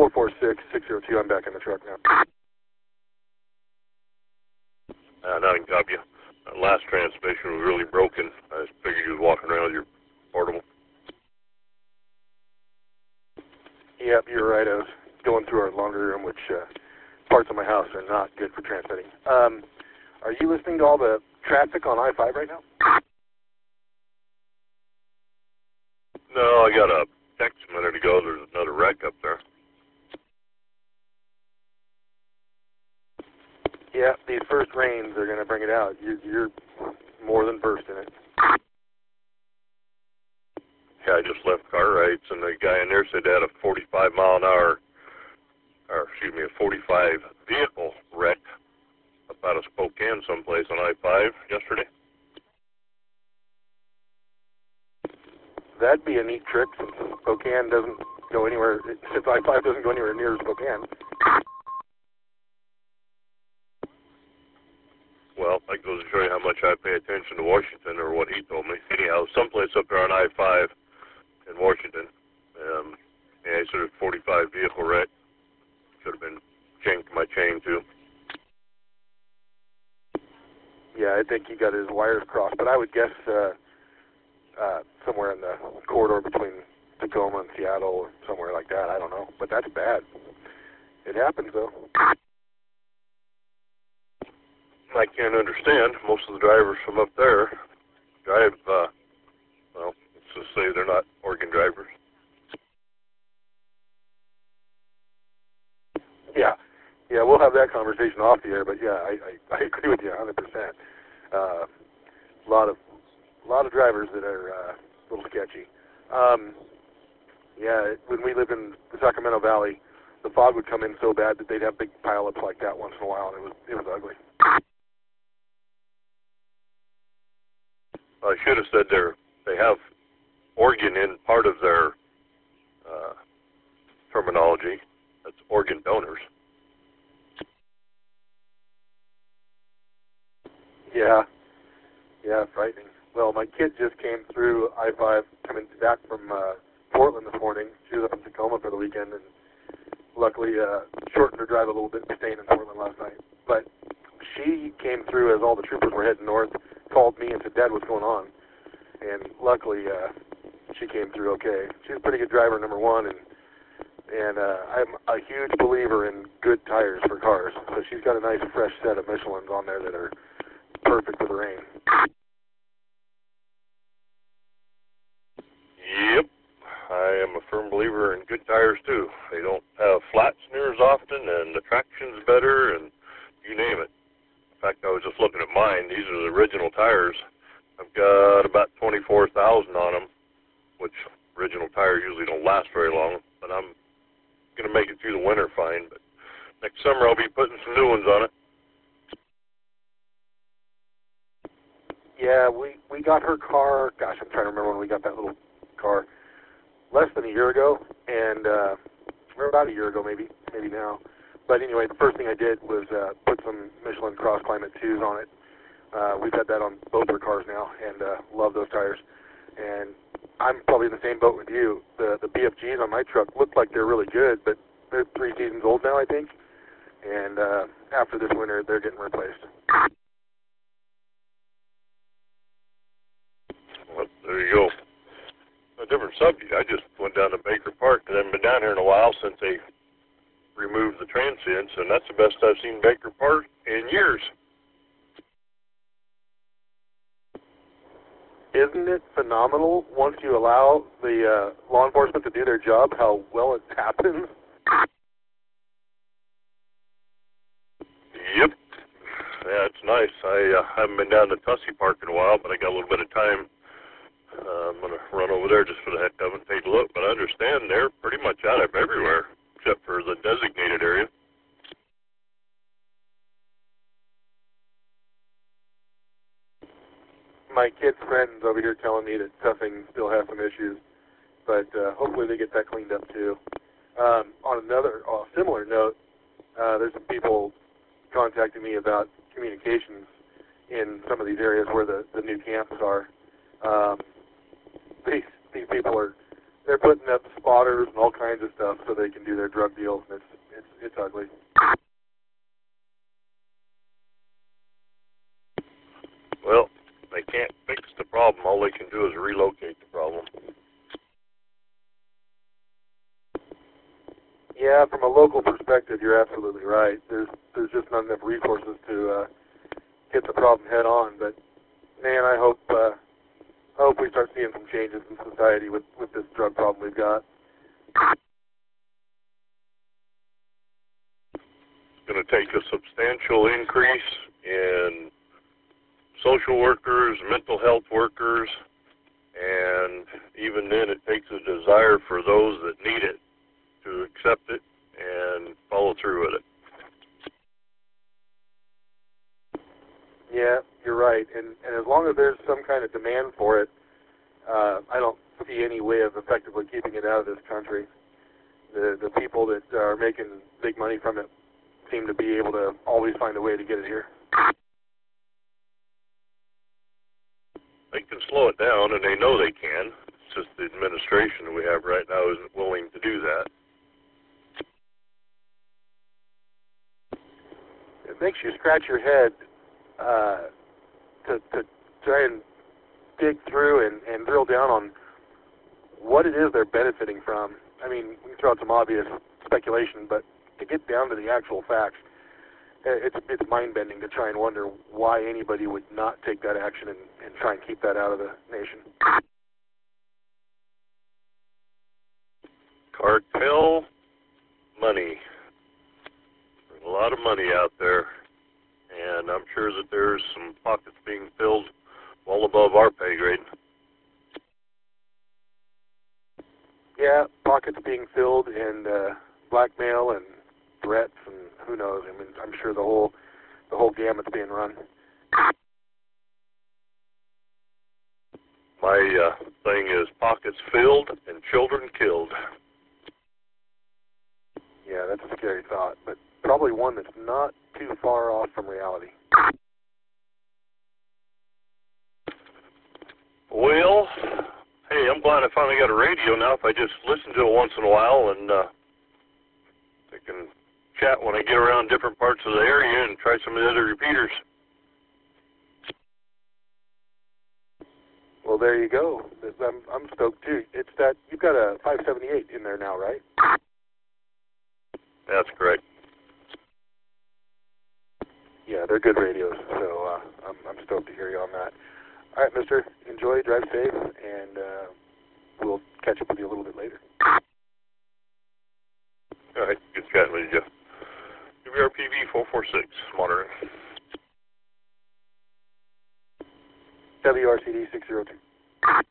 446-602. I'm back in the truck now. Now I can copy you. Last transmission was really broken. I just figured you was walking around with your portable. Yep, you're right. I was going through our laundry room, which parts of my house are not good for transmitting. Are you listening to all the traffic on I-5 right now? No, I got a text a minute ago. There's another wreck up there. Yeah, these first rains are going to bring it out. You're more than versed in it. Yeah, I just left car rights, and the guy in there said they had a 45 mile an hour, or excuse me, a 45 vehicle wreck up out of Spokane someplace on I-5 yesterday. That'd be a neat trick since Spokane doesn't go anywhere, since I-5 doesn't go anywhere near Spokane. Well, that goes to show you how much I pay attention to Washington, or what he told me. Anyhow, someplace up there on I-5 in Washington. Yeah, he said a 45 vehicle wreck. Should have been chained to my chain, too. Yeah, I think he got his wires crossed, but I would guess somewhere in the corridor between Tacoma and Seattle or somewhere like that. I don't know, but that's bad. It happens, though. I can't understand. Most of the drivers from up there drive, well, let's just say they're not Oregon drivers. Yeah, we'll have that conversation off the air, but yeah, I agree with you 100%. A lot of drivers that are a little sketchy. Yeah, when we lived in the Sacramento Valley, the fog would come in so bad that they'd have big pileups like that once in a while, and it was ugly. I should have said they have Oregon in part of their terminology. That's organ donors. Yeah, frightening. Well, my kid just came through I-5 coming back from Portland this morning. She was up in Tacoma for the weekend, and luckily shortened her drive a little bit, staying in Portland last night. But she came through as all the troopers were heading north, called me and said, "Dad, what's going on?" And luckily she came through okay. She's a pretty good driver, number one, and I'm a huge believer in good tires for cars. So she's got a nice fresh set of Michelins on there that are perfect for the rain. Yep. I am a firm believer in good tires, too. They don't have flats near as often, and the traction's better, and you name it. In fact, I was just looking at mine. These are the original tires. I've got about 24,000 on them, which original tires usually don't last very long, but I'm going to make it through the winter fine. But next summer I'll be putting some new ones on it. Yeah, we got her car, gosh, I'm trying to remember when we got that little car, less than a year ago, and or about a year ago maybe now. But anyway, the first thing I did was put some Michelin Cross Climate 2s on it. We've had that on both our cars now, and love those tires. And I'm probably in the same boat with you. The BFGs on my truck look like they're really good, but they're 3 seasons old now, I think. And after this winter, they're getting replaced. Well, there you go. A different subject. I just went down to Baker Park, and I haven't been down here in a while since they removed the transients, and that's the best I've seen Baker Park in years. Isn't it phenomenal once you allow the law enforcement to do their job, how well it happens? Yep. Yeah, it's nice. I haven't been down to Tussey Park in a while, but I got a little bit of time. I'm going to run over there just for the heck of it and take a look. But I understand they're pretty much out of everywhere except for the designated area. My kid's friends over here telling me that Tuffing still has some issues, but hopefully they get that cleaned up too. On another similar note, there's some people contacting me about communications in some of these areas where the new camps are. These people are they're putting up spotters and all kinds of stuff so they can do their drug deals, and it's ugly. Well, they can't fix the problem. All they can do is relocate the problem. Yeah, from a local perspective, you're absolutely right. There's just not enough resources to get the problem head on. But man, I hope we start seeing some changes in society with this drug problem we've got. It's going to take a substantial increase in social workers, mental health workers, and even then it takes a desire for those that need it to accept it and follow through with it. Yeah, you're right. And as long as there's some kind of demand for it, I don't see any way of effectively keeping it out of this country. The people that are making big money from it seem to be able to always find a way to get it here. They can slow it down, and they know they can. It's just the administration that we have right now isn't willing to do that. It makes you scratch your head to try and dig through and drill down on what it is they're benefiting from. I mean, we can throw out some obvious speculation, but to get down to the actual facts, it's mind-bending to try and wonder why anybody would not take that action and try and keep that out of the nation. Cartel money. There's a lot of money out there, and I'm sure that there's some pockets being filled well above our pay grade. Yeah, pockets being filled and blackmail and threats and who knows. I mean, I'm sure the whole gamut's being run. My thing is pockets filled and children killed. Yeah, that's a scary thought, but probably one that's not too far off from reality. Well, hey, I'm glad I finally got a radio now. If I just listen to it once in a while, and I can chat when I get around different parts of the area and try some of the other repeaters. Well, there you go. I'm stoked too. It's that you've got a 578 in there now, right? That's correct. Yeah, they're good radios, so I'm stoked to hear you on that. All right, mister, enjoy, drive safe, and we'll catch up with you a little bit later. All right, good chatting with you. WRPV 446, monitoring. WRCD 602.